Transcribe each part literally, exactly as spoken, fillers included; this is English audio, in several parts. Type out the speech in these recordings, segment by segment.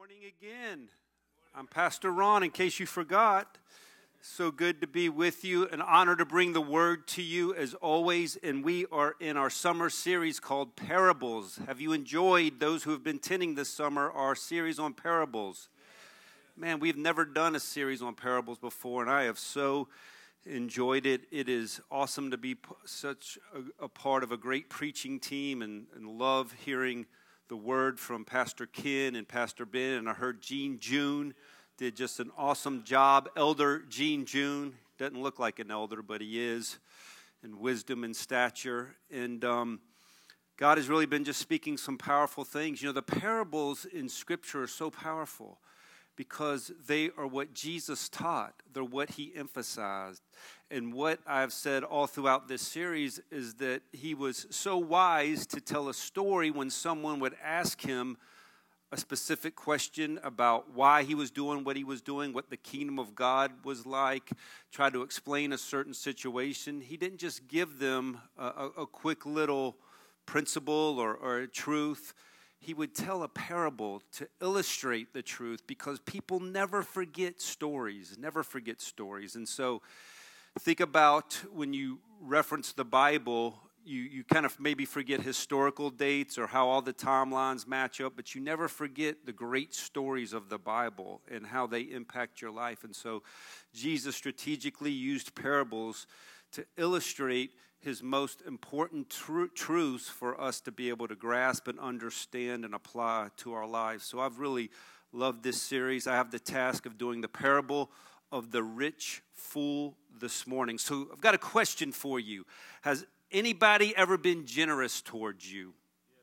Morning again. I'm Pastor Ron, in case you forgot. So good to be with you. An honor to bring the word to you as always. And we are in our summer series called Parables. Have you enjoyed, those who have been tending this summer, our series on parables? Man, we've never done a series on parables before, and I have so enjoyed it. It is awesome to be such a, a part of a great preaching team and, and love hearing the word from Pastor Ken and Pastor Ben, and I heard Gene June did just an awesome job. Elder Gene June, doesn't look like an elder, but he is, in wisdom and stature. And um, God has really been just speaking some powerful things. You know, the parables in Scripture are so powerful because they are what Jesus taught. They're what he emphasized. And what I've said all throughout this series is that he was so wise to tell a story when someone would ask him a specific question about why he was doing what he was doing, what the kingdom of God was like, try to explain a certain situation. He didn't just give them a, a, a quick little principle or, or a truth. He would tell a parable to illustrate the truth because people never forget stories, never forget stories. And so think about when you reference the Bible, you, you kind of maybe forget historical dates or how all the timelines match up, but you never forget the great stories of the Bible and how they impact your life. And so Jesus strategically used parables to illustrate his most important tr- truths for us to be able to grasp and understand and apply to our lives. So I've really loved this series. I have the task of doing the parable of the rich fool this morning. So I've got a question for you. Has anybody ever been generous towards you?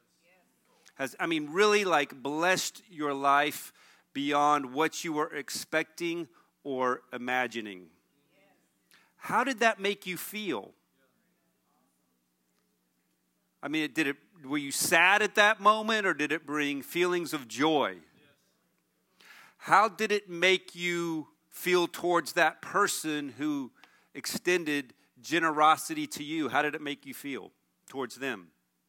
Yes. Has, I mean, really like blessed your life beyond what you were expecting or imagining? Yes. How did that make you feel? I mean, did it? Were you sad at that moment, or did it bring feelings of joy? Yes. How did it make you feel towards that person who extended generosity to you? How did it make you feel towards them?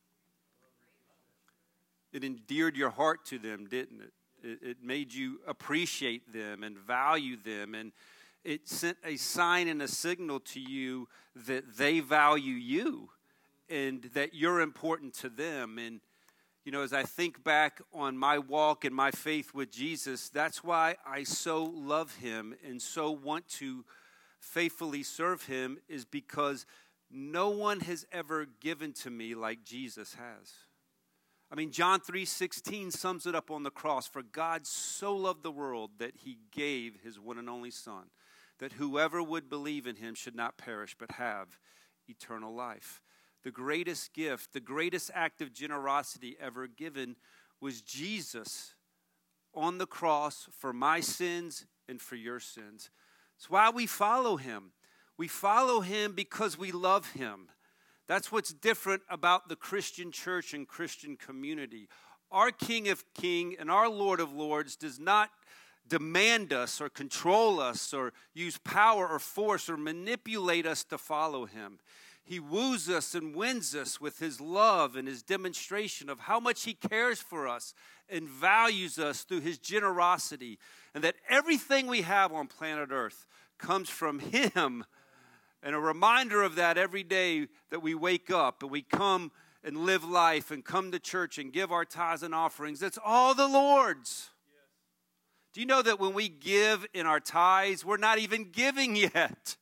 It endeared your heart to them, didn't it? It, it made you appreciate them and value them, and it sent a sign and a signal to you that they value you and that you're important to them. And, you know, as I think back on my walk and my faith with Jesus, that's why I so love him and so want to faithfully serve him, is because no one has ever given to me like Jesus has. I mean, John three sixteen sums it up on the cross. For God so loved the world that he gave his one and only Son, that whoever would believe in him should not perish but have eternal life. The greatest gift, the greatest act of generosity ever given was Jesus on the cross for my sins and for your sins. It's why we follow him. We follow him because we love him. That's what's different about the Christian church and Christian community. Our King of Kings and our Lord of Lords does not demand us or control us or use power or force or manipulate us to follow him. He woos us and wins us with his love and his demonstration of how much he cares for us and values us through his generosity, and that everything we have on planet Earth comes from him. And a reminder of that every day that we wake up and we come and live life and come to church and give our tithes and offerings. It's all the Lord's. Yes. Do you know that when we give in our tithes, we're not even giving yet?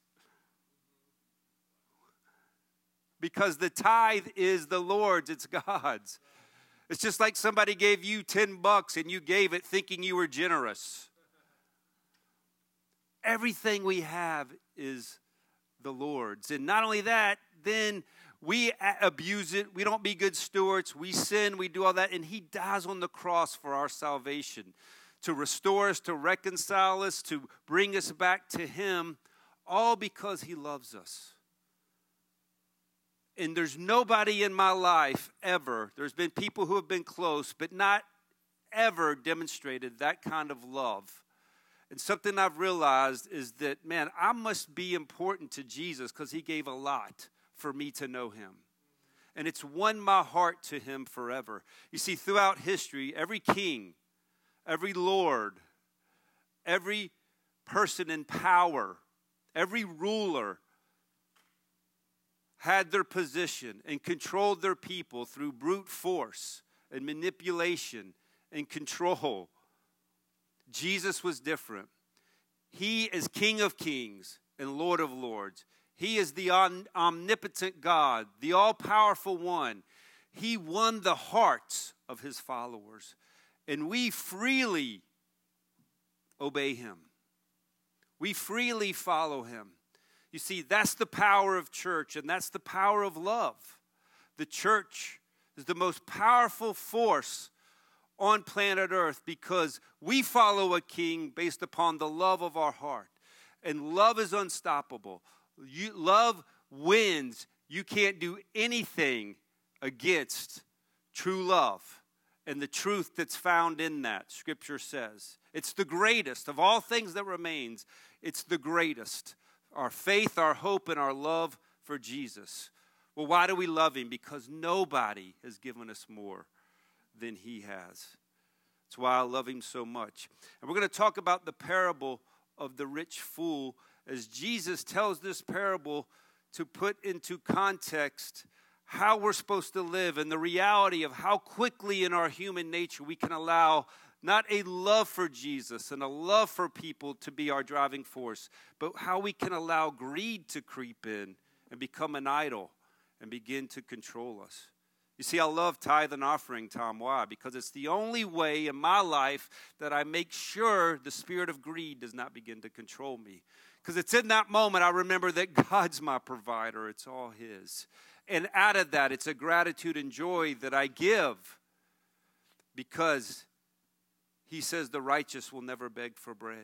Because the tithe is the Lord's, it's God's. It's just like somebody gave you ten bucks and you gave it thinking you were generous. Everything we have is the Lord's. And not only that, then we abuse it. We don't be good stewards. We sin. We do all that. And he dies on the cross for our salvation, to restore us, to reconcile us, to bring us back to him, all because he loves us. And there's nobody in my life ever, there's been people who have been close, but not ever demonstrated that kind of love. And something I've realized is that, man, I must be important to Jesus because he gave a lot for me to know him. And it's won my heart to him forever. You see, throughout history, every king, every lord, every person in power, every ruler had their position and controlled their people through brute force and manipulation and control. Jesus was different. He is King of Kings and Lord of Lords. He is the omnipotent God, the all-powerful one. He won the hearts of his followers, and we freely obey him. We freely follow him. You see, that's the power of church, and that's the power of love. The church is the most powerful force on planet Earth because we follow a king based upon the love of our heart. And love is unstoppable. You, love wins. You can't do anything against true love and the truth that's found in that, Scripture says. It's the greatest of all things that remains. It's the greatest. Our faith, our hope, and our love for Jesus. Well, why do we love him? Because nobody has given us more than he has. That's why I love him so much. And we're going to talk about the parable of the rich fool as Jesus tells this parable to put into context how we're supposed to live and the reality of how quickly in our human nature we can allow not a love for Jesus and a love for people to be our driving force, but how we can allow greed to creep in and become an idol and begin to control us. You see, I love tithe and offering, Tom. Why? Because it's the only way in my life that I make sure the spirit of greed does not begin to control me. Because it's in that moment I remember that God's my provider. It's all his. And out of that, it's a gratitude and joy that I give because he says the righteous will never beg for bread.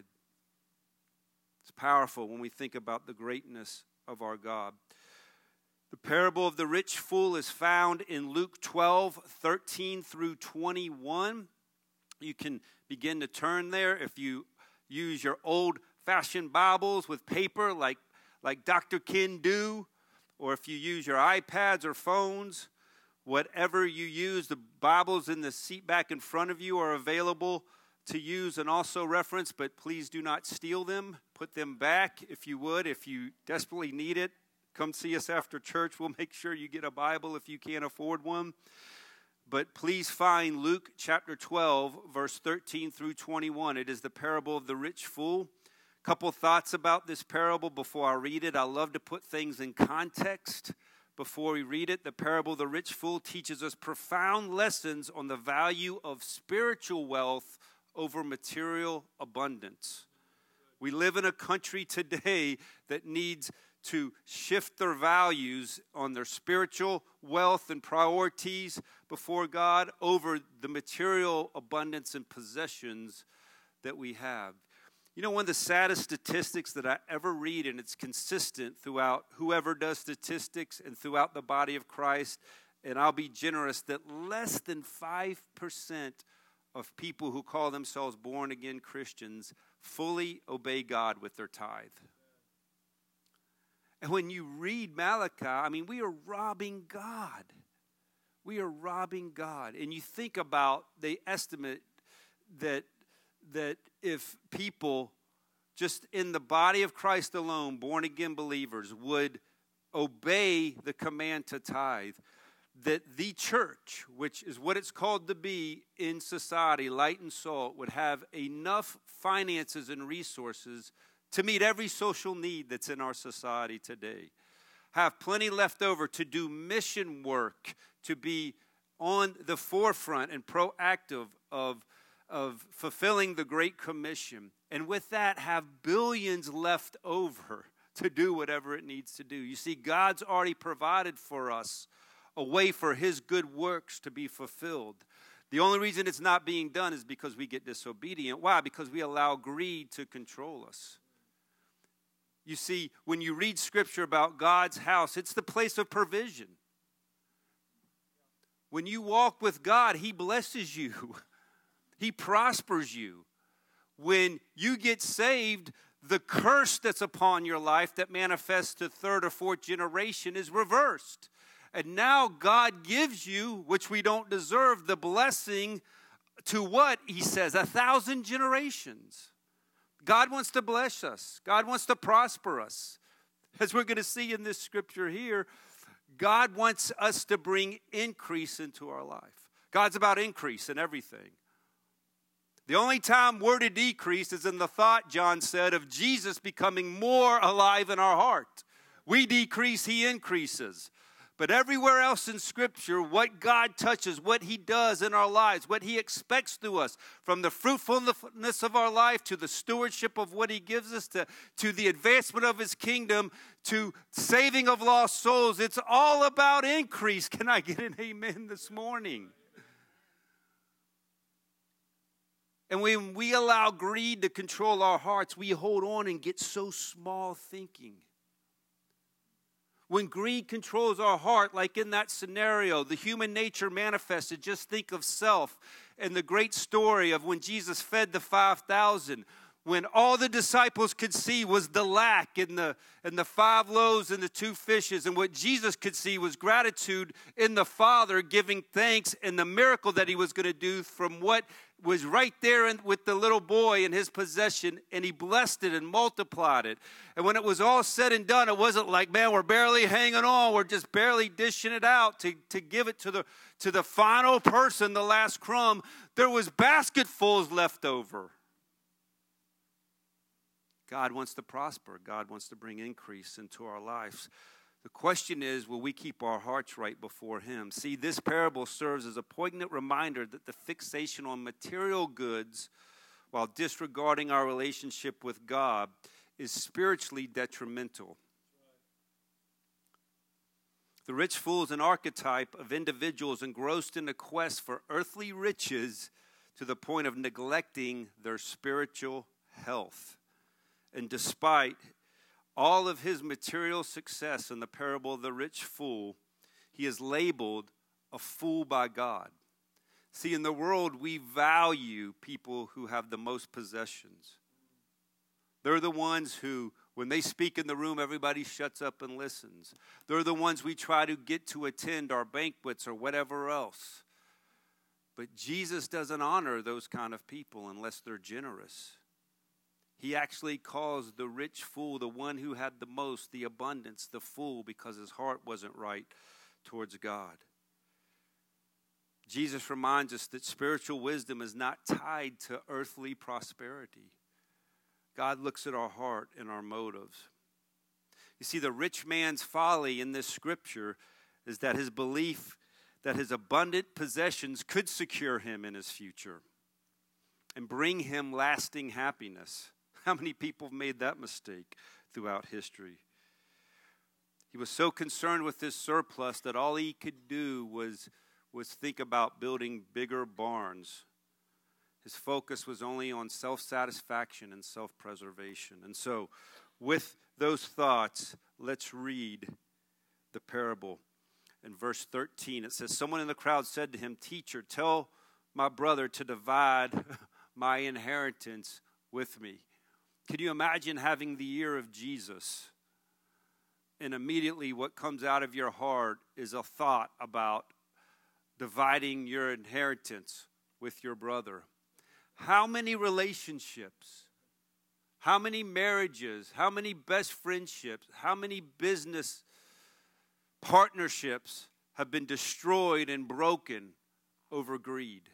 It's powerful when we think about the greatness of our God. The parable of the rich fool is found in Luke twelve, thirteen through twenty-one. You can begin to turn there if you use your old-fashioned Bibles with paper like, like Doctor Ken do, or if you use your iPads or phones, whatever you use, the Bibles in the seat back in front of you are available to use and also reference, but please do not steal them. Put them back if you would, if you desperately need it. Come see us after church. We'll make sure you get a Bible if you can't afford one. But please find Luke chapter twelve, verse thirteen through twenty-one. It is the parable of the rich fool. A couple thoughts about this parable before I read it. I love to put things in context before we read it. The parable of the rich fool teaches us profound lessons on the value of spiritual wealth over material abundance. We live in a country today that needs to shift their values on their spiritual wealth and priorities before God over the material abundance and possessions that we have. You know, one of the saddest statistics that I ever read, and it's consistent throughout whoever does statistics and throughout the body of Christ, and I'll be generous, that less than five percent of people who call themselves born-again Christians fully obey God with their tithe. And when you read Malachi, I mean, we are robbing God. We are robbing God. And you think about the estimate that, that if people just in the body of Christ alone, born-again believers, would obey the command to tithe, that the church, which is what it's called to be in society, light and salt, would have enough finances and resources to meet every social need that's in our society today. Have plenty left over to do mission work, to be on the forefront and proactive of, of fulfilling the Great Commission. And with that, have billions left over to do whatever it needs to do. You see, God's already provided for us a way for his good works to be fulfilled. The only reason it's not being done is because we get disobedient. Why? Because we allow greed to control us. You see, when you read Scripture about God's house, it's the place of provision. When you walk with God, he blesses you. He prospers you. When you get saved, the curse that's upon your life that manifests to third or fourth generation is reversed. And now God gives you, which we don't deserve, the blessing to what? He says, a thousand generations. God wants to bless us. God wants to prosper us. As we're going to see in this scripture here, God wants us to bring increase into our life. God's about increase in everything. The only time we're to decrease is in the thought, John said, of Jesus becoming more alive in our heart. We decrease, he increases. But everywhere else in Scripture, what God touches, what he does in our lives, what he expects through us, from the fruitfulness of our life to the stewardship of what he gives us, to, to the advancement of his kingdom, to saving of lost souls, it's all about increase. Can I get an amen this morning? And when we allow greed to control our hearts, we hold on and get so small thinking. When greed controls our heart, like in that scenario, the human nature manifested. Just think of self and the great story of when Jesus fed the five thousand. When all the disciples could see was the lack in the, in the five loaves and the two fishes. And what Jesus could see was gratitude in the Father, giving thanks, and the miracle that he was going to do from what was right there in, with the little boy in his possession. And he blessed it and multiplied it. And when it was all said and done, it wasn't like, man, we're barely hanging on. We're just barely dishing it out to, to give it to the, to the final person, the last crumb. There was basketfuls left over. God wants to prosper. God wants to bring increase into our lives. The question is, will we keep our hearts right before him? See, this parable serves as a poignant reminder that the fixation on material goods while disregarding our relationship with God is spiritually detrimental. The rich fool is an archetype of individuals engrossed in a quest for earthly riches to the point of neglecting their spiritual health. And despite all of his material success in the parable of the rich fool, he is labeled a fool by God. See, in the world, we value people who have the most possessions. They're the ones who, when they speak in the room, everybody shuts up and listens. They're the ones we try to get to attend our banquets or whatever else. But Jesus doesn't honor those kind of people unless they're generous. He actually calls the rich fool, the one who had the most, the abundance, the fool, because his heart wasn't right towards God. Jesus reminds us that spiritual wisdom is not tied to earthly prosperity. God looks at our heart and our motives. You see, the rich man's folly in this scripture is that his belief that his abundant possessions could secure him in his future and bring him lasting happiness. How many people have made that mistake throughout history? He was so concerned with his surplus that all he could do was, was think about building bigger barns. His focus was only on self-satisfaction and self-preservation. And so, with those thoughts, let's read the parable. In verse thirteen, it says, someone in the crowd said to him, "Teacher, tell my brother to divide my inheritance with me." Can you imagine having the ear of Jesus, and immediately what comes out of your heart is a thought about dividing your inheritance with your brother? How many relationships, how many marriages, how many best friendships, how many business partnerships have been destroyed and broken over greed?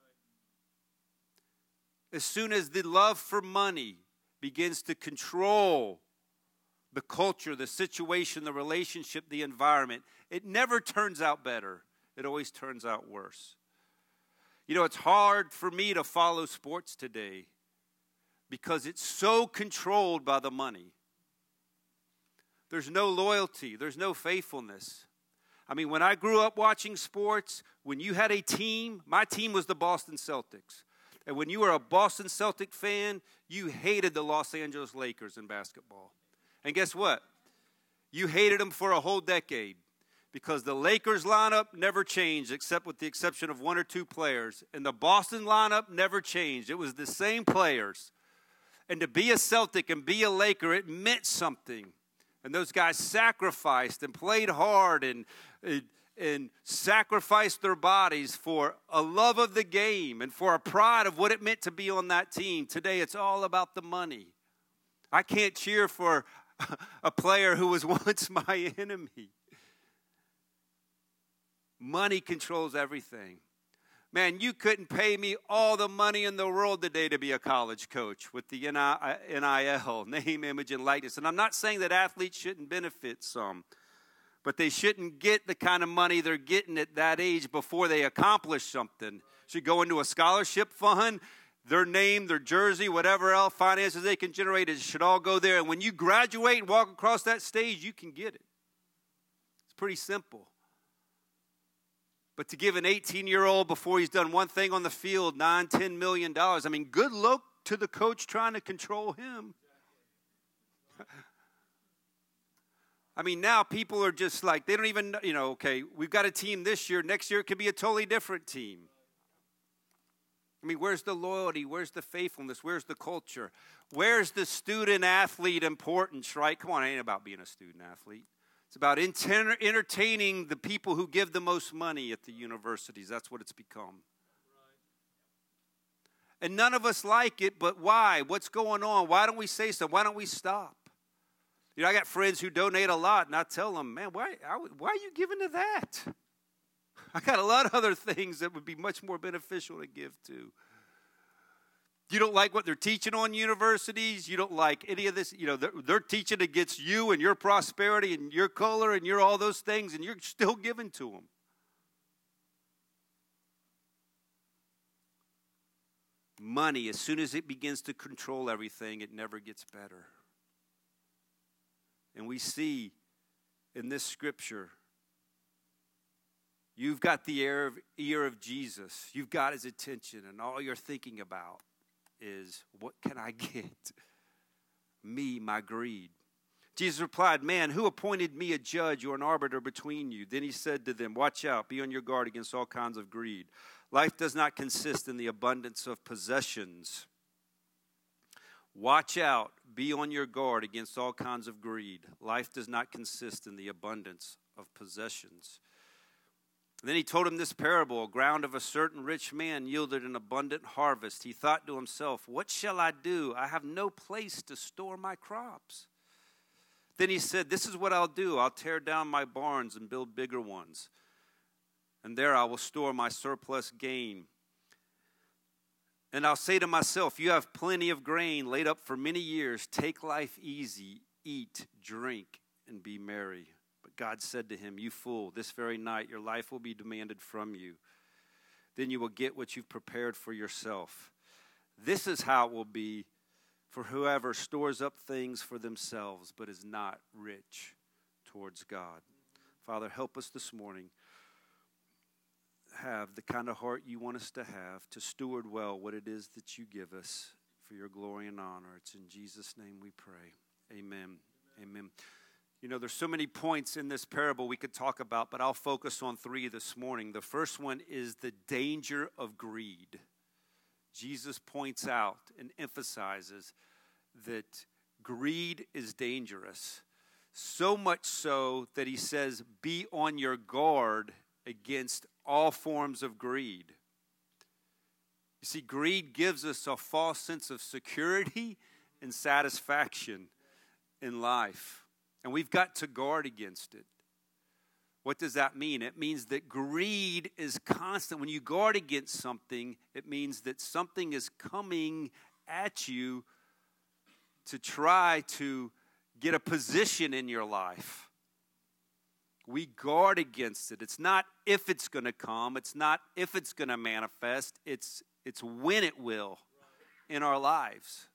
As soon as the love for money begins to control the culture, the situation, the relationship, the environment, it never turns out better. It always turns out worse. You know, it's hard for me to follow sports today because it's so controlled by the money. There's no loyalty. There's no faithfulness. I mean, when I grew up watching sports, when you had a team, my team was the Boston Celtics. And when you were a Boston Celtic fan, you hated the Los Angeles Lakers in basketball. And guess what? You hated them for a whole decade because the Lakers lineup never changed except with the exception of one or two players. And the Boston lineup never changed. It was the same players. And to be a Celtic and be a Laker, it meant something. And those guys sacrificed and played hard and and sacrificed their bodies for a love of the game and for a pride of what it meant to be on that team. Today, it's all about the money. I can't cheer for a player who was once my enemy. Money controls everything. Man, you couldn't pay me all the money in the world today to be a college coach with the N I L, name, image, and likeness. And I'm not saying that athletes shouldn't benefit some, but they shouldn't get the kind of money they're getting at that age before they accomplish something. Should go into a scholarship fund, their name, their jersey, whatever else finances they can generate, it should all go there. And when you graduate and walk across that stage, you can get it. It's pretty simple. But to give an eighteen-year-old before he's done one thing on the field, nine, ten million dollars, I mean, good luck to the coach trying to control him. I mean, now people are just like, they don't even, you know, okay, we've got a team this year. Next year it could be a totally different team. I mean, where's the loyalty? Where's the faithfulness? Where's the culture? Where's the student-athlete importance, right? Come on, it ain't about being a student-athlete. It's about enter- entertaining the people who give the most money at the universities. That's what it's become. And none of us like it, but why? What's going on? Why don't we say so? Why don't we stop? You know, I got friends who donate a lot, and I tell them, man, why, why are you giving to that? I got a lot of other things that would be much more beneficial to give to. You don't like what they're teaching on universities. You don't like any of this. You know, they're, they're teaching against you and your prosperity and your color and your all those things, and you're still giving to them. Money, as soon as it begins to control everything, it never gets better. And we see in this scripture, you've got the ear of, ear of Jesus. You've got his attention, and all you're thinking about is, what can I get? Me, my greed. Jesus replied, man, who appointed me a judge or an arbiter between you? Then he said to them, watch out, be on your guard against all kinds of greed. Life does not consist in the abundance of possessions. Watch out, be on your guard against all kinds of greed. Life does not consist in the abundance of possessions. And then he told him this parable. A ground of a certain rich man yielded an abundant harvest. He thought to himself, what shall I do? I have no place to store my crops. Then he said, this is what I'll do. I'll tear down my barns and build bigger ones. And there I will store my surplus gain. And I'll say to myself, you have plenty of grain laid up for many years. Take life easy, eat, drink, and be merry. But God said to him, you fool, this very night your life will be demanded from you. Then you will get what you've prepared for yourself. This is how it will be for whoever stores up things for themselves, but is not rich towards God. Father, help us this morning have the kind of heart you want us to have to steward well what it is that you give us for your glory and honor. It's in Jesus' name we pray. Amen. Amen. Amen. You know, there's so many points in this parable we could talk about, but I'll focus on three this morning. The first one is the danger of greed. Jesus points out and emphasizes that greed is dangerous, so much so that he says, be on your guard against all forms of greed. You see, greed gives us a false sense of security and satisfaction in life. And we've got to guard against it. What does that mean? It means that greed is constant. When you guard against something, it means that something is coming at you to try to get a position in your life. We guard against it. It's not if it's going to come. It's not if it's going to manifest. It's, it's when it will in our lives.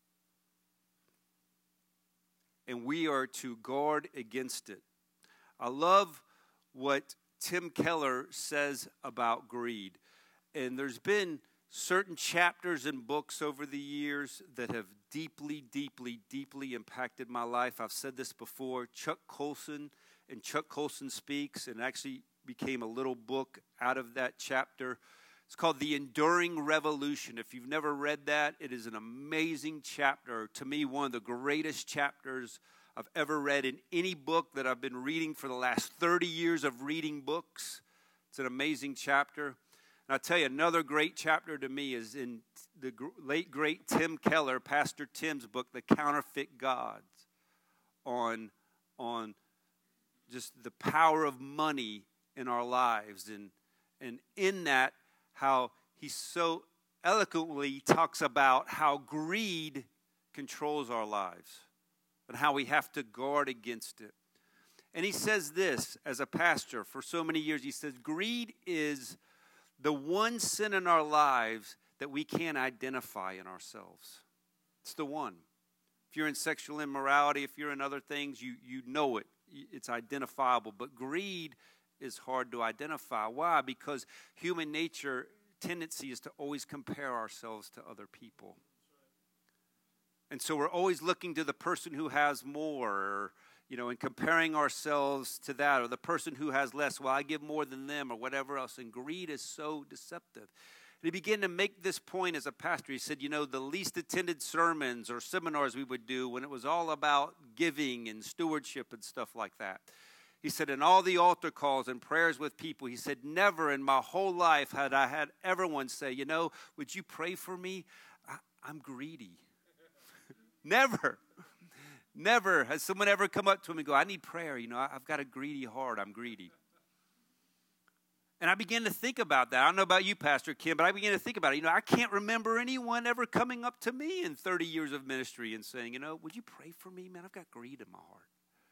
And we are to guard against it. I love what Tim Keller says about greed. And there's been certain chapters and books over the years that have deeply, deeply, deeply impacted my life. I've said this before. Chuck Colson and Chuck Colson Speaks, and actually became a little book out of that chapter. It's called The Enduring Revolution. If you've never read that, it is an amazing chapter. To me, one of the greatest chapters I've ever read in any book that I've been reading for the last thirty years of reading books. It's an amazing chapter. And I'll tell you, another great chapter to me is in the late, great Tim Keller, Pastor Tim's book, The Counterfeit Gods, on, on just the power of money in our lives. And, and in that, how he so eloquently talks about how greed controls our lives and how we have to guard against it. And he says this as a pastor for so many years. He says, greed is the one sin in our lives that we can't identify in ourselves. It's the one. If you're in sexual immorality, if you're in other things, you, you know it. It's identifiable. But greed is hard to identify. Why? Because human nature tendency is to always compare ourselves to other people. And so we're always looking to the person who has more, or, you know, and comparing ourselves to that, or the person who has less. Well, I give more than them, or whatever else. And greed is so deceptive. And he began to make this point as a pastor. He said, you know, the least attended sermons or seminars we would do when it was all about giving and stewardship and stuff like that. He said, in all the altar calls and prayers with people, he said, never in my whole life had I had everyone say, you know, would you pray for me? I, I'm greedy. Never. Never has someone ever come up to him and go, I need prayer. You know, I've got a greedy heart. I'm greedy. And I began to think about that. I don't know about you, Pastor Kim, but I began to think about it. You know, I can't remember anyone ever coming up to me in thirty years of ministry and saying, you know, would you pray for me? Man, I've got greed in my heart.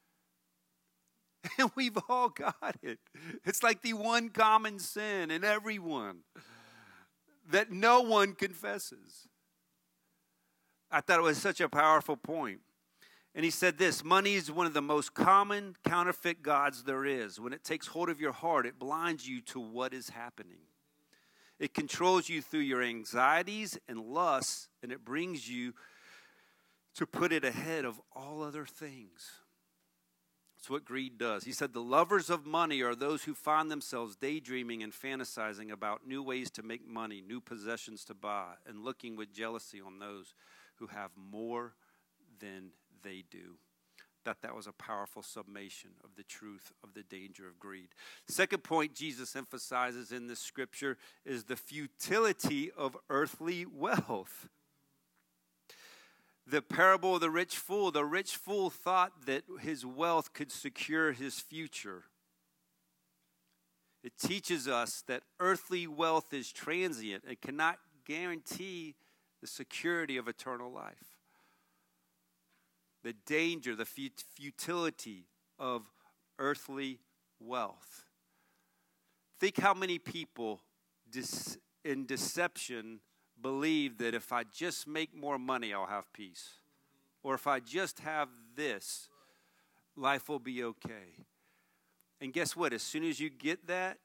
And we've all got it. It's like the one common sin in everyone that no one confesses. I thought it was such a powerful point. And he said this, money is one of the most common counterfeit gods there is. When it takes hold of your heart, it blinds you to what is happening. It controls you through your anxieties and lusts, and it brings you to put it ahead of all other things. That's what greed does. He said the lovers of money are those who find themselves daydreaming and fantasizing about new ways to make money, new possessions to buy, and looking with jealousy on those who have more than they do. Thought that was a powerful summation of the truth of the danger of greed. Second point Jesus emphasizes in this scripture is the futility of earthly wealth. The parable of the rich fool. The rich fool thought that his wealth could secure his future. It teaches us that earthly wealth is transient and cannot guarantee the security of eternal life. The danger, the futility of earthly wealth. Think how many people in deception believe that if I just make more money, I'll have peace. Or if I just have this, life will be okay. And guess what? As soon as you get that,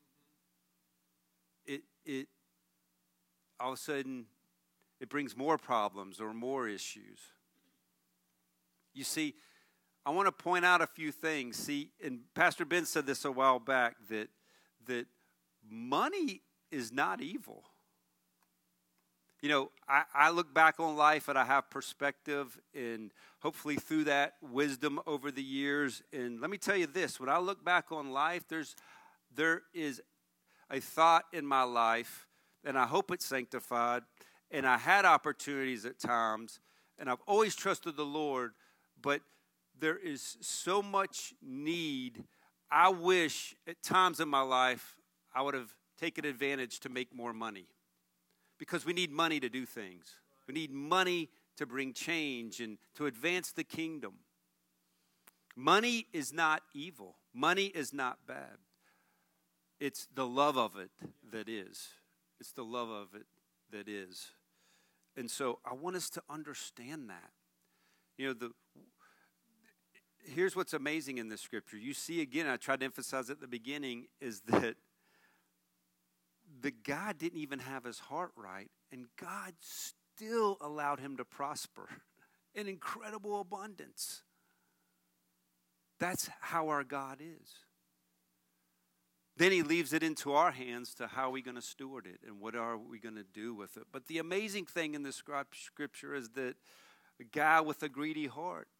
it it all of a sudden it brings more problems or more issues. You see, I want to point out a few things. See, and Pastor Ben said this a while back, that that money is not evil. You know, I, I look back on life and I have perspective, and hopefully through that wisdom over the years. And let me tell you this, when I look back on life, there's there is a thought in my life, and I hope it's sanctified, and I had opportunities at times, and I've always trusted the Lord, but there is so much need. I wish at times in my life I would have taken advantage to make more money. Because we need money to do things. We need money to bring change and to advance the kingdom. Money is not evil. Money is not bad. It's the love of it that is. It's the love of it that is. And so I want us to understand that. You know, the here's what's amazing in this scripture. You see, again, I tried to emphasize at the beginning, is that the guy didn't even have his heart right, and God still allowed him to prosper in incredible abundance. That's how our God is. Then he leaves it into our hands to how are we going to steward it and what are we going to do with it. But the amazing thing in this scripture is that a guy with a greedy heart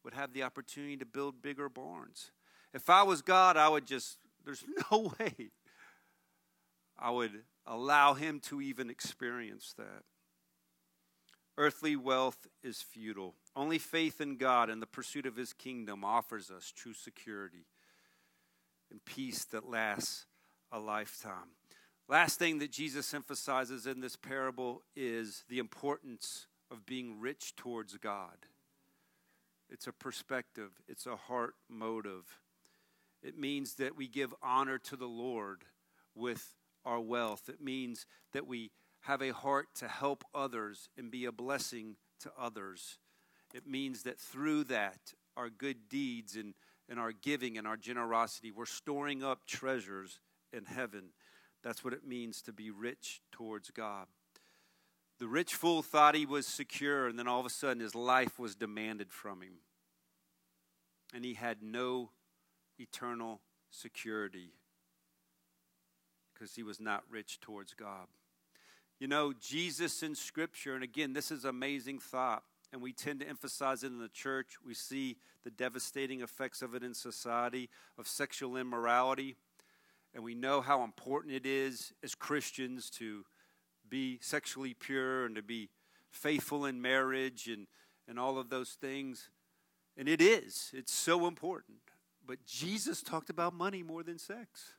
would have the opportunity to build bigger barns. If I was God, I would just, there's no way I would allow him to even experience that. Earthly wealth is futile. Only faith in God and the pursuit of his kingdom offers us true security and peace that lasts a lifetime. Last thing that Jesus emphasizes in this parable is the importance of being rich towards God. It's a perspective. It's a heart motive. It means that we give honor to the Lord with our wealth. It means that we have a heart to help others and be a blessing to others. It means that through that, our good deeds and, and our giving and our generosity, we're storing up treasures in heaven. That's what it means to be rich towards God. The rich fool thought he was secure, and then all of a sudden his life was demanded from him. And he had no eternal security because he was not rich towards God. You know, Jesus in Scripture, and again, this is an amazing thought, and we tend to emphasize it in the church. We see the devastating effects of it in society, of sexual immorality, and we know how important it is as Christians to be sexually pure and to be faithful in marriage and, and all of those things. And it is. It's so important. But Jesus talked about money more than sex.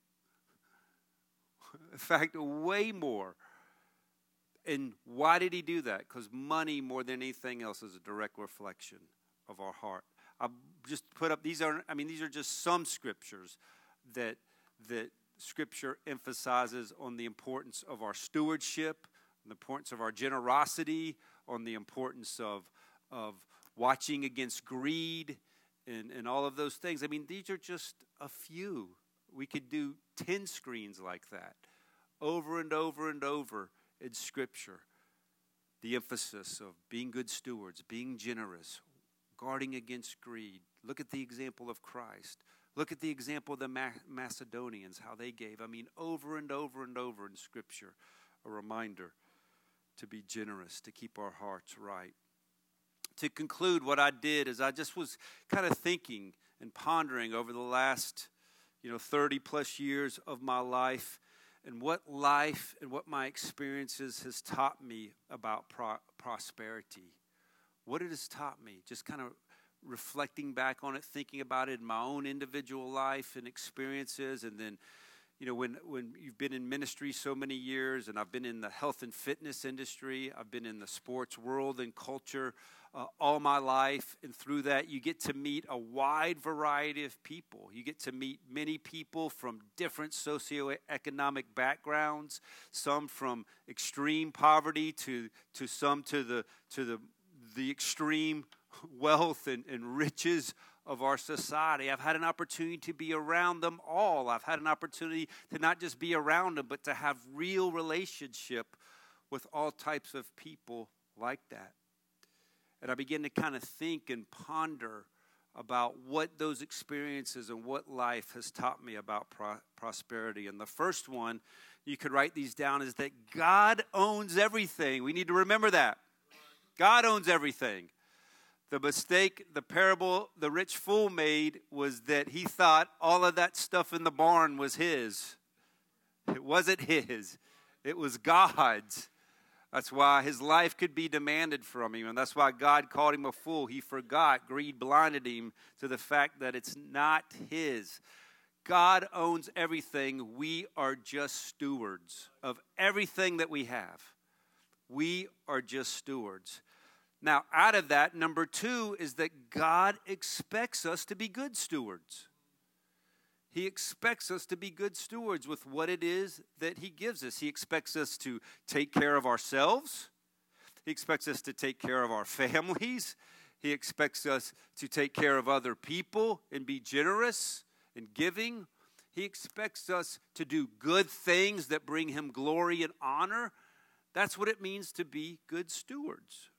In fact, way more. And why did he do that? Because money, more than anything else, is a direct reflection of our heart. I just put up, these are, I mean, these are just some scriptures that that Scripture emphasizes on the importance of our stewardship, on the importance of our generosity, on the importance of, of watching against greed, and, and all of those things. I mean, these are just a few. We could do ten screens like that over and over and over in Scripture. The emphasis of being good stewards, being generous, guarding against greed. Look at the example of Christ. Look at the example of the Macedonians, how they gave. I mean, over and over and over in Scripture, a reminder to be generous, to keep our hearts right. To conclude, what I did is I just was kind of thinking and pondering over the last, you know, thirty plus years of my life, and what life and what my experiences has taught me about pro- prosperity. What it has taught me, just kind of reflecting back on it, thinking about it in my own individual life and experiences. And then, you know, when, when you've been in ministry so many years, and I've been in the health and fitness industry, I've been in the sports world and culture uh, all my life. And through that, you get to meet a wide variety of people. You get to meet many people from different socioeconomic backgrounds, some from extreme poverty to, to some to the, to the, the extreme wealth and, and riches of our society. I've had an opportunity to be around them all. I've had an opportunity to not just be around them, but to have real relationship with all types of people like that. And I began to kind of think and ponder about what those experiences and what life has taught me about pro- prosperity. And the first one, you could write these down, is that God owns everything. We need to remember that. God owns everything. The mistake, the parable the rich fool made was that he thought all of that stuff in the barn was his. It wasn't his. It was God's. That's why his life could be demanded from him, and that's why God called him a fool. He forgot. Greed blinded him to the fact that it's not his. God owns everything. We are just stewards of everything that we have. We are just stewards. Now, out of that, number two is that God expects us to be good stewards. He expects us to be good stewards with what it is that he gives us. He expects us to take care of ourselves. He expects us to take care of our families. He expects us to take care of other people and be generous and giving. He expects us to do good things that bring him glory and honor. That's what it means to be good stewards.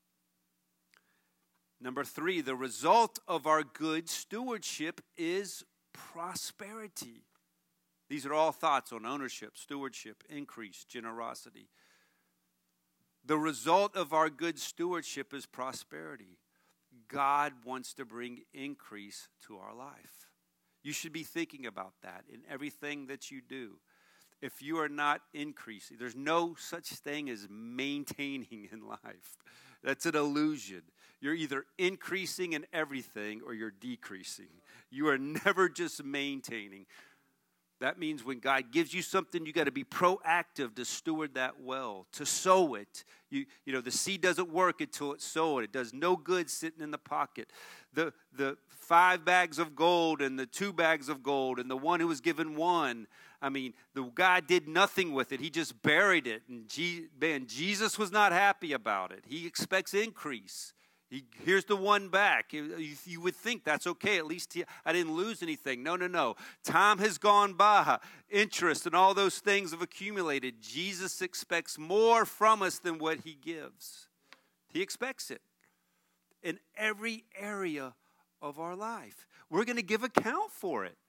Number three, the result of our good stewardship is prosperity. These are all thoughts on ownership, stewardship, increase, generosity. The result of our good stewardship is prosperity. God wants to bring increase to our life. You should be thinking about that in everything that you do. If you are not increasing, there's no such thing as maintaining in life. That's an illusion. You're either increasing in everything or you're decreasing. You are never just maintaining. That means when God gives you something, you got to be proactive to steward that well, to sow it. You, you know, the seed doesn't work until it's sown. It does no good sitting in the pocket. The, the five bags of gold and the two bags of gold and the one who was given one, I mean, the guy did nothing with it. He just buried it. And G, man, Jesus was not happy about it. He expects increase. He, here's the one back. You, you would think that's okay. At least he, I didn't lose anything. No, no, no. Time has gone by. Interest and all those things have accumulated. Jesus expects more from us than what he gives. He expects it in every area of our life. We're going to give account for it.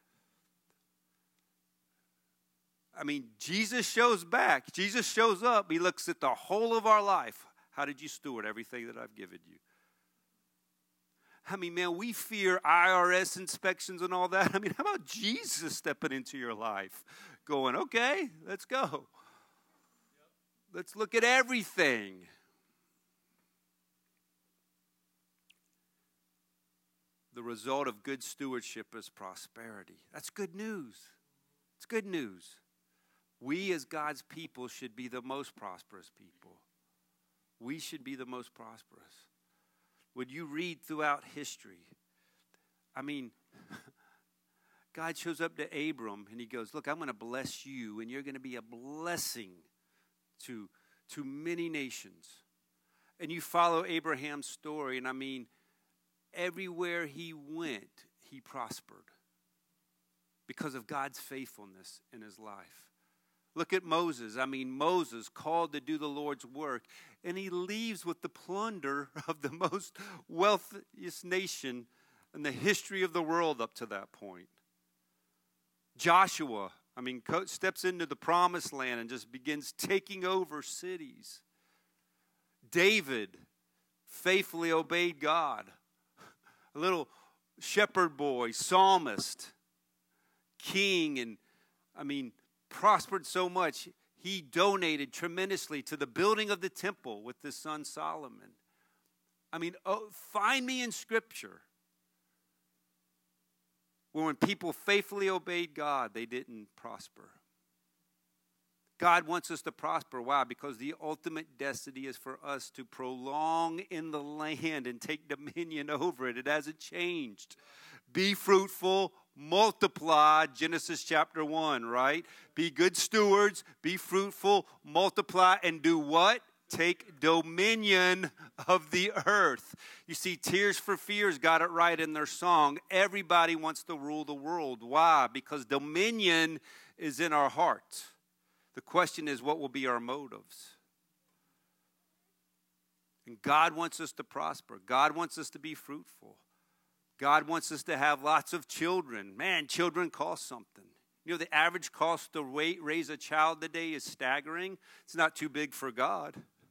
I mean, Jesus shows back. Jesus shows up. He looks at the whole of our life. How did you steward everything that I've given you? I mean, man, we fear I R S inspections and all that. I mean, how about Jesus stepping into your life, going, okay, let's go. Let's look at everything. The result of good stewardship is prosperity. That's good news. It's good news. We as God's people should be the most prosperous people. We should be the most prosperous. When you read throughout history, I mean, God shows up to Abram and he goes, look, I'm going to bless you and you're going to be a blessing to, to many nations. And you follow Abraham's story, and I mean, everywhere he went, he prospered because of God's faithfulness in his life. Look at Moses. I mean, Moses called to do the Lord's work, and he leaves with the plunder of the most wealthiest nation in the history of the world up to that point. Joshua, I mean, steps into the promised land and just begins taking over cities. David faithfully obeyed God. A little shepherd boy, psalmist, king, and I mean, prospered so much, he donated tremendously to the building of the temple with his son Solomon. I mean, oh, find me in Scripture where when people faithfully obeyed God, they didn't prosper. God wants us to prosper. Why? Because the ultimate destiny is for us to prolong in the land and take dominion over it. It hasn't changed. Be fruitful, multiply, Genesis chapter one, right? Be good stewards, be fruitful, multiply, and do what? Take dominion of the earth. You see, Tears for Fears got it right in their song. Everybody wants to rule the world. Why? Because dominion is in our heart. The question is, what will be our motives? And God wants us to prosper. God wants us to be fruitful. God wants us to have lots of children. Man, children cost something. You know, the average cost to raise a child today is staggering. It's not too big for God.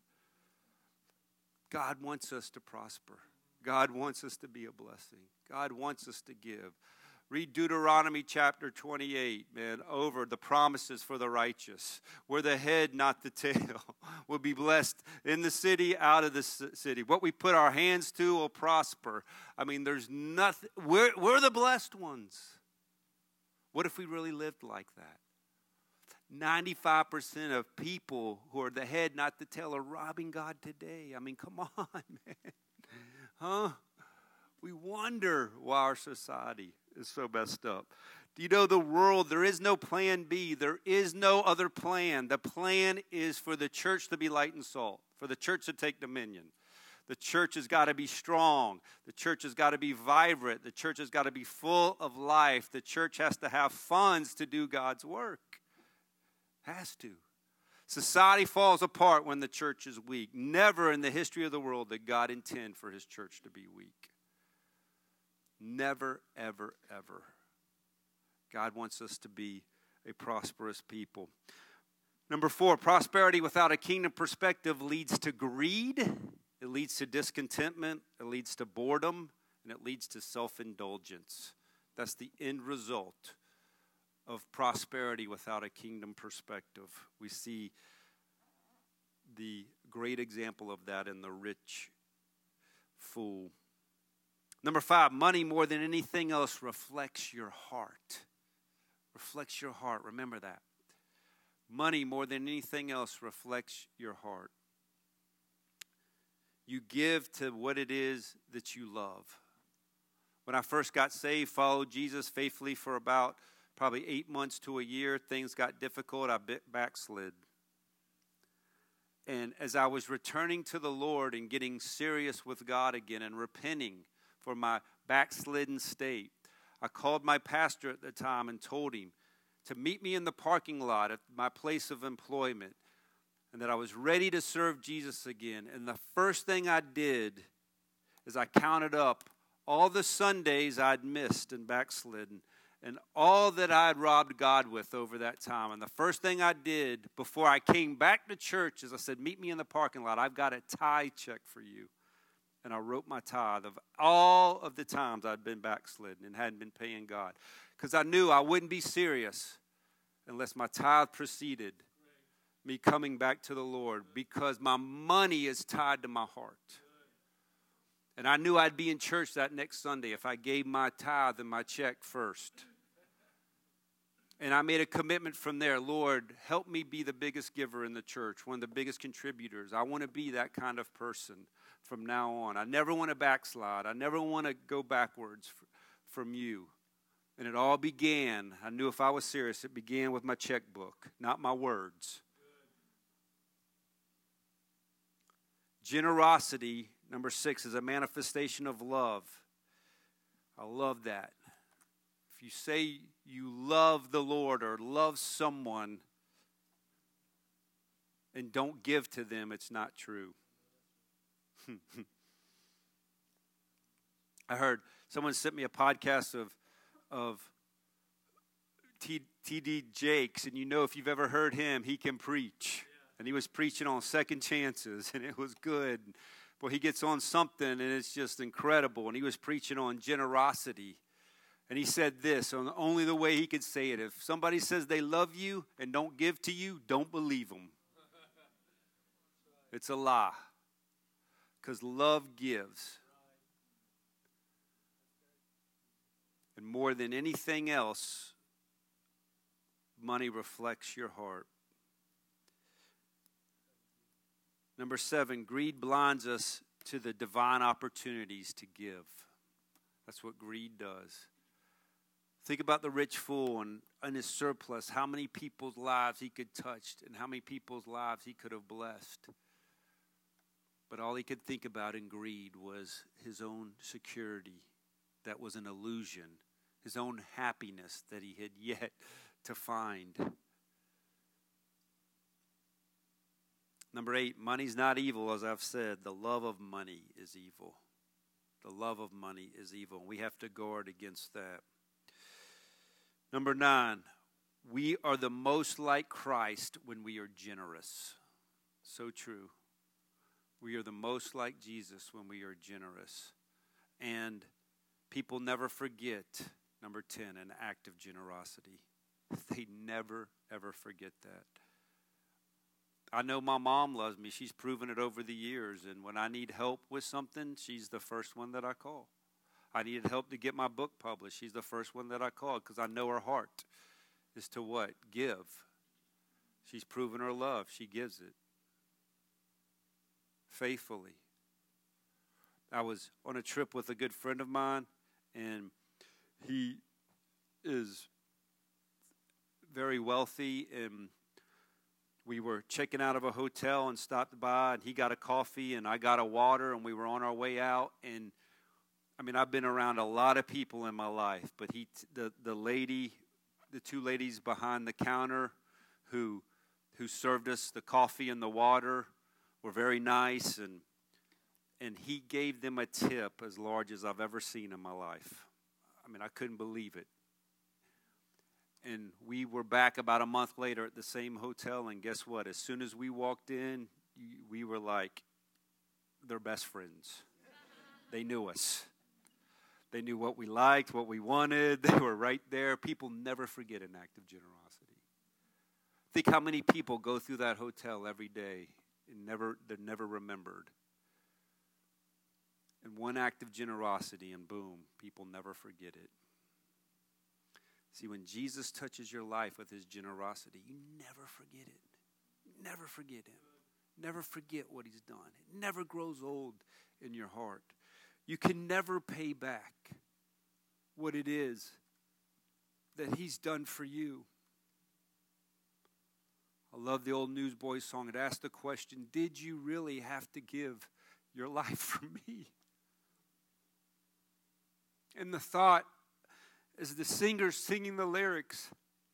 God wants us to prosper. God wants us to be a blessing. God wants us to give. Read Deuteronomy chapter twenty-eight, man, over the promises for the righteous. We're the head, not the tail. We'll be blessed in the city, out of the city. What we put our hands to will prosper. I mean, there's nothing. We're, we're the blessed ones. What if we really lived like that? ninety-five percent of people who are the head, not the tail, are robbing God today. I mean, come on, man. Huh? We wonder why our society is so messed up. Do you know the world, there is no plan B. There is no other plan. The plan is for the church to be light and salt, for the church to take dominion. The church has got to be strong. The church has got to be vibrant. The church has got to be full of life. The church has to have funds to do God's work. Has to. Society falls apart when the church is weak. Never in the history of the world did God intend for his church to be weak. Never, ever, ever. God wants us to be a prosperous people. Number four, prosperity without a kingdom perspective leads to greed. It It leads to discontentment, it leads to boredom, and it leads to self-indulgence. That's the end result of prosperity without a kingdom perspective. We see the great example of that in the rich fool. Number five, money more than anything else reflects your heart. Reflects your heart. Remember that. Money more than anything else reflects your heart. You give to what it is that you love. When I first got saved, followed Jesus faithfully for about probably eight months to a year, things got difficult. I bit backslid. And as I was returning to the Lord and getting serious with God again and repenting for my backslidden state, I called my pastor at the time and told him to meet me in the parking lot at my place of employment and that I was ready to serve Jesus again. And the first thing I did is I counted up all the Sundays I'd missed and backslidden and all that I had robbed God with over that time. And the first thing I did before I came back to church is I said, meet me in the parking lot. I've got a tithe check for you. And I wrote my tithe of all of the times I'd been backslidden and hadn't been paying God. Because I knew I wouldn't be serious unless my tithe preceded me coming back to the Lord. Because my money is tied to my heart. And I knew I'd be in church that next Sunday if I gave my tithe and my check first. And I made a commitment from there. Lord, help me be the biggest giver in the church, one of the biggest contributors. I want to be that kind of person from now on. I never want to backslide. I never want to go backwards f- from you. And it all began, I knew if I was serious, it began with my checkbook, not my words. Generosity, number six, is a manifestation of love. I love that. If you say you love the Lord or love someone and don't give to them, it's not true. I heard someone sent me a podcast of of T D Jakes, and you know if you've ever heard him, he can preach. And he was preaching on second chances, and it was good. Well, he gets on something, and it's just incredible. And he was preaching on generosity. And he said this, on only the way he could say it. If somebody says they love you and don't give to you, don't believe them. It's a lie. Because love gives. And more than anything else, money reflects your heart. Number seven, greed blinds us to the divine opportunities to give. That's what greed does. Think about the rich fool and, and his surplus, how many people's lives he could touch and how many people's lives he could have blessed. But all he could think about in greed was his own security. That was an illusion. His own happiness that he had yet to find. Number eight, money's not evil, as I've said. The love of money is evil. The love of money is evil. We have to guard against that. Number nine, we are the most like Christ when we are generous. So true. We are the most like Jesus when we are generous. And people never forget, number ten, an act of generosity. They never, ever forget that. I know my mom loves me. She's proven it over the years. And when I need help with something, she's the first one that I call. I needed help to get my book published. She's the first one that I called because I know her heart is to what? Give. She's proven her love. She gives it faithfully. I was on a trip with a good friend of mine, and he is very wealthy, and we were checking out of a hotel and stopped by, and he got a coffee and I got a water, and we were on our way out. And I mean, I've been around a lot of people in my life, but he, the the lady, the two ladies behind the counter who who served us the coffee and the water were very nice, and and he gave them a tip as large as I've ever seen in my life. I mean, I couldn't believe it. And we were back about a month later at the same hotel, and guess what? As soon as we walked in, we were like, their best friends. They knew us. They knew what we liked, what we wanted. They were right there. People never forget an act of generosity. Think how many people go through that hotel every day and never, they're never remembered. And one act of generosity, and boom, people never forget it. See, when Jesus touches your life with his generosity, you never forget it. Never forget him. Never forget what he's done. It never grows old in your heart. You can never pay back what it is that he's done for you. I love the old Newsboys song. It asked the question, did you really have to give your life for me? And the thought, as the singer's singing the lyrics,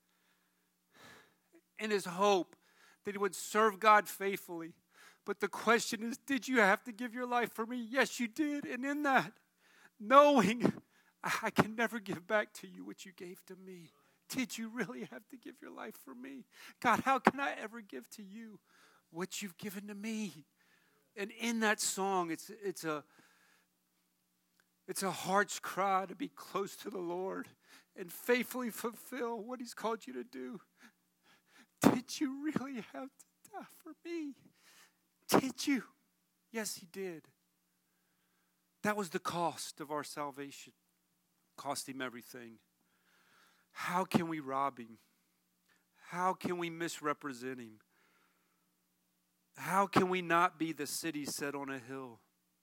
and his hope that he would serve God faithfully. But the question is, did you have to give your life for me? Yes, you did. And in that, knowing I can never give back to you what you gave to me. Did you really have to give your life for me? God, how can I ever give to you what you've given to me? And in that song, it's it's a it's a heart's cry to be close to the Lord and faithfully fulfill what he's called you to do. Did you really have to die for me? Did you? Yes, he did. That was the cost of our salvation. Cost him everything. How can we rob him? How can we misrepresent him? How can we not be the city set on a hill?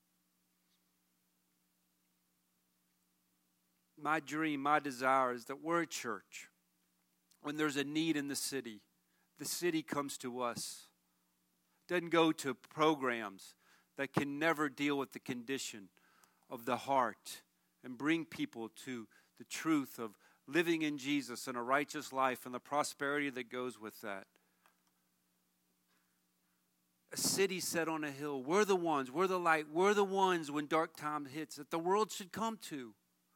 My dream, my desire is that we're a church. When there's a need in the city, the city comes to us. Doesn't go to programs that can never deal with the condition of the heart and bring people to the truth of living in Jesus and a righteous life and the prosperity that goes with that. A city set on a hill. We're the ones, we're the light, we're the ones when dark time hits that the world should come to.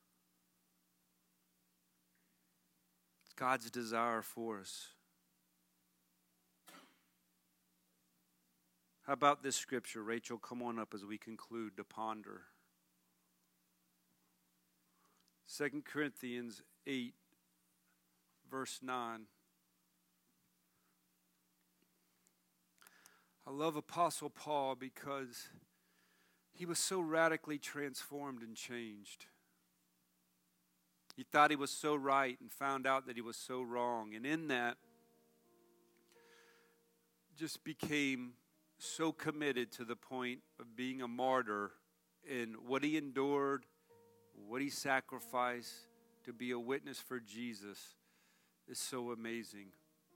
It's God's desire for us. How about this scripture? Rachel, come on up as we conclude to ponder. Second Corinthians eight, verse nine. I love Apostle Paul because he was so radically transformed and changed. He thought he was so right and found out that he was so wrong. And in that, just became so committed to the point of being a martyr in what he endured, what he sacrificed to be a witness for Jesus is so amazing.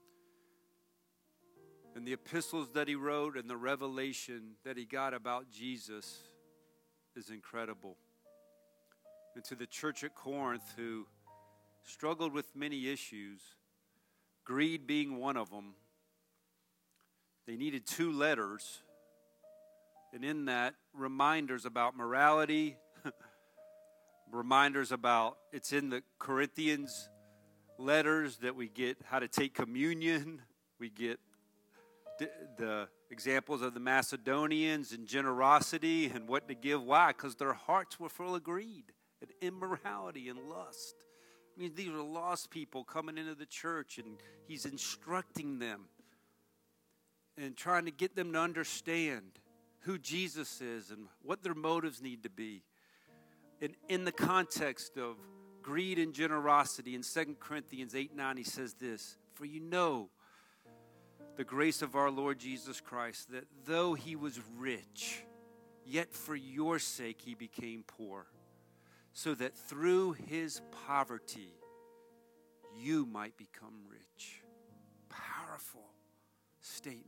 And the epistles that he wrote and the revelation that he got about Jesus is incredible. And to the church at Corinth who struggled with many issues, greed being one of them, they needed two letters, and in that, reminders about morality, reminders about, it's in the Corinthians letters that we get how to take communion, we get the, the examples of the Macedonians and generosity and what to give. Why? Because their hearts were full of greed and immorality and lust. I mean, these are lost people coming into the church, and he's instructing them and trying to get them to understand who Jesus is and what their motives need to be. And in the context of greed and generosity, in Second Corinthians eight nine, he says this, "For you know the grace of our Lord Jesus Christ, that though he was rich, yet for your sake he became poor, so that through his poverty you might become rich." Powerful statement.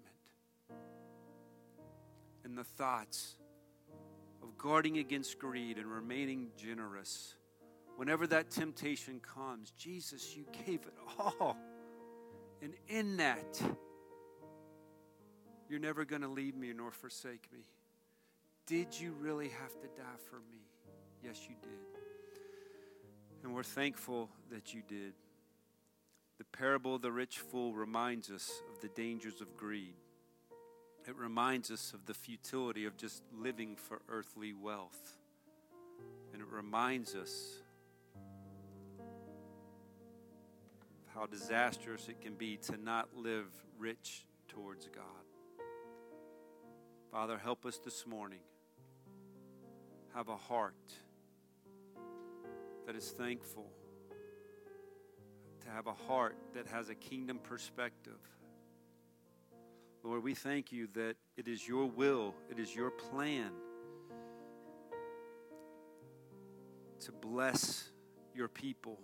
And the thoughts of guarding against greed and remaining generous. Whenever that temptation comes, Jesus, you gave it all. And in that, you're never going to leave me nor forsake me. Did you really have to die for me? Yes, you did. And we're thankful that you did. The parable of the rich fool reminds us of the dangers of greed. It reminds us of the futility of just living for earthly wealth. And it reminds us of how disastrous it can be to not live rich towards God. Father, help us this morning have a heart that is thankful, to have a heart that has a kingdom perspective. Lord, we thank you that it is your will, it is your plan to bless your people.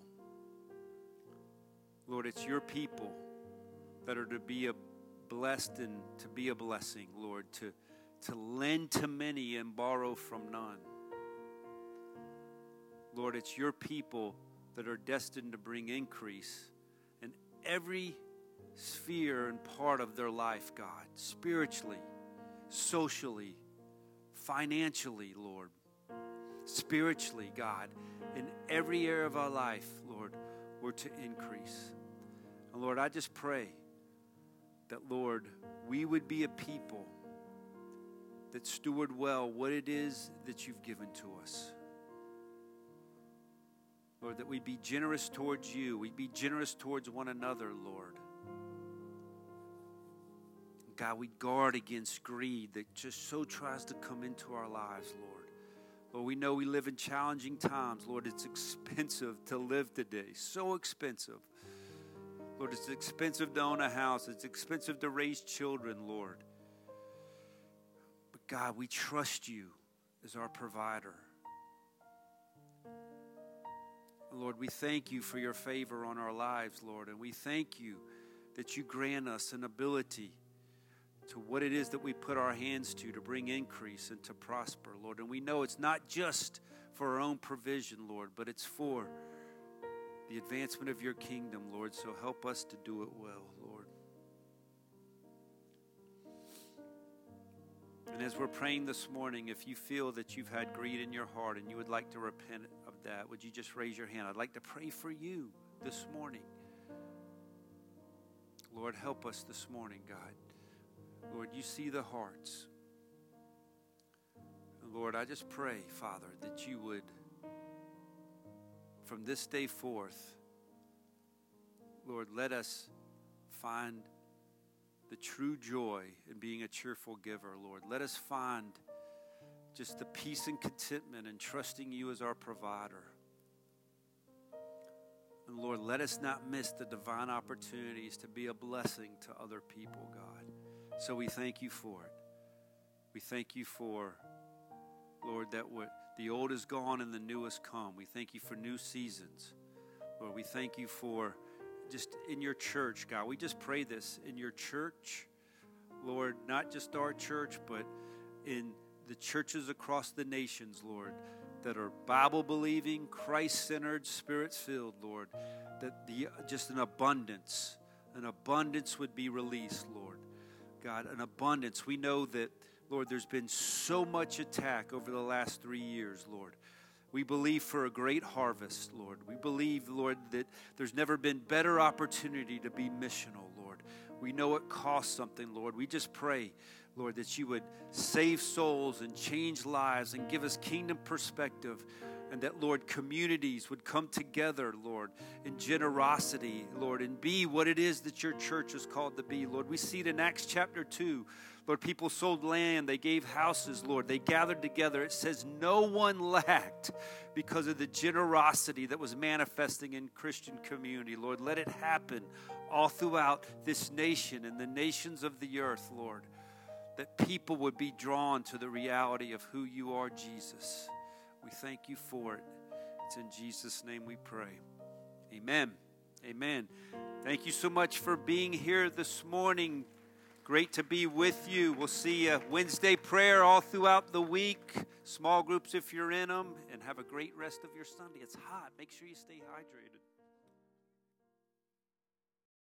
Lord, it's your people that are to be a blessed and to be a blessing, Lord, to, to lend to many and borrow from none. Lord, it's your people that are destined to bring increase in every sphere and part of their life, God, spiritually, socially, financially, Lord, spiritually, God, in every area of our life, Lord, we're to increase. And Lord, I just pray that, Lord, we would be a people that steward well what it is that you've given to us. Lord, that we'd be generous towards you. We'd be generous towards one another, Lord. God, we guard against greed that just so tries to come into our lives, Lord. Lord, we know we live in challenging times. Lord, it's expensive to live today. So expensive. Lord, it's expensive to own a house. It's expensive to raise children, Lord. But God, we trust you as our provider. Lord, we thank you for your favor on our lives, Lord. And we thank you that you grant us an ability to what it is that we put our hands to to bring increase and to prosper, Lord. And we know it's not just for our own provision, Lord, but it's for the advancement of your kingdom, Lord. So help us to do it well, Lord. And as we're praying this morning, if you feel that you've had greed in your heart and you would like to repent of that, would you just raise your hand? I'd like to pray for you this morning. Lord, help us this morning, God. Lord, you see the hearts. Lord, I just pray, Father, that you would, from this day forth, Lord, let us find the true joy in being a cheerful giver, Lord. Let us find just the peace and contentment in trusting you as our provider. And Lord, let us not miss the divine opportunities to be a blessing to other people, God. So we thank you for it. We thank you for, Lord, that what the old is gone and the new has come. We thank you for new seasons. Lord, we thank you for just in your church, God. We just pray this in your church, Lord, not just our church, but in the churches across the nations, Lord, that are Bible-believing, Christ-centered, Spirit-filled, Lord, that the just an abundance, an abundance would be released, Lord. God, an abundance. We know that, Lord, there's been so much attack over the last three years, Lord. We believe for a great harvest, Lord. We believe, Lord, that there's never been better opportunity to be missional, Lord. We know it costs something, Lord. We just pray, Lord, that you would save souls and change lives and give us kingdom perspective, and that, Lord, communities would come together, Lord, in generosity, Lord, and be what it is that your church is called to be, Lord. We see it in Acts chapter two. Lord, people sold land. They gave houses, Lord. They gathered together. It says no one lacked because of the generosity that was manifesting in Christian community, Lord. Let it happen all throughout this nation and the nations of the earth, Lord, that people would be drawn to the reality of who you are, Jesus. We thank you for it. It's in Jesus' name we pray. Amen. Amen. Thank you so much for being here this morning. Great to be with you. We'll see you Wednesday prayer all throughout the week. Small groups if you're in them. And have a great rest of your Sunday. It's hot. Make sure you stay hydrated.